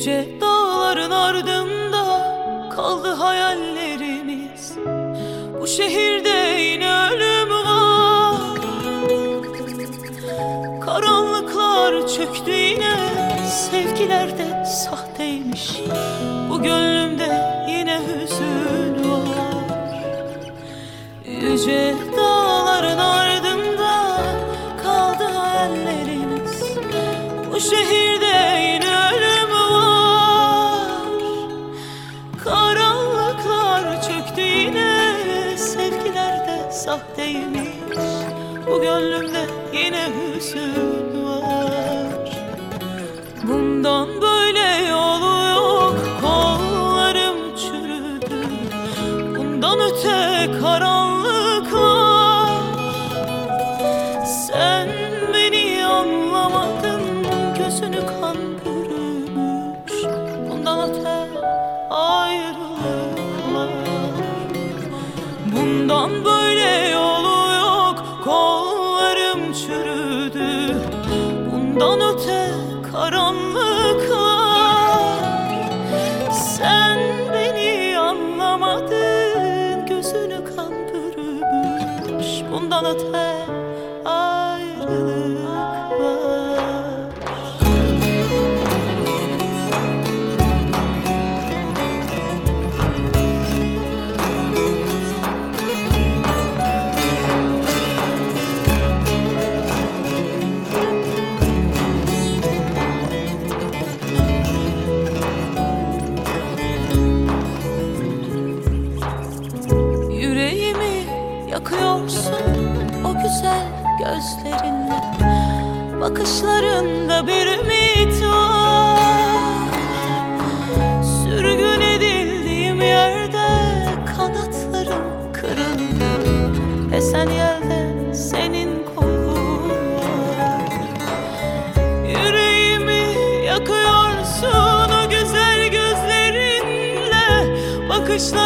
Yüce dağların ardında kaldı hayallerimiz. Bu şehirde yine ölüm var. Karanlıklar çöktü yine, sevgiler de sahteymiş. Bu gönlümde yine hüzün var. Yüce dağların ardında kaldı hayallerimiz. Bu şehirde yine ölüm var. Karanlıklar çöktü yine, sevgiler de sahteymiş. Bu gönlümde yine hüzün var. Bundan böyle yolu yok, kollarım çürüdü. Bundan öte karanlık var. Sen beni anlamadın, gözünü kan bürümüş. Bundan öte ayrılık var. Bundan böyle yolu yok, kollarım çürüdü. Bundan öte karanlık var. Sen beni anlamadın, gözünü kan bürümüş. Bundan öte ayrılık var. Yüreğimi yakıyorsun o güzel gözlerinle. Bakışlarında bir ümit var. Sürgün edildiğim yerde kanatlarım kırıldı. Esen yerde senin kokun var. Yüreğimi yakıyorsun o güzel gözlerinle. Bakışlarında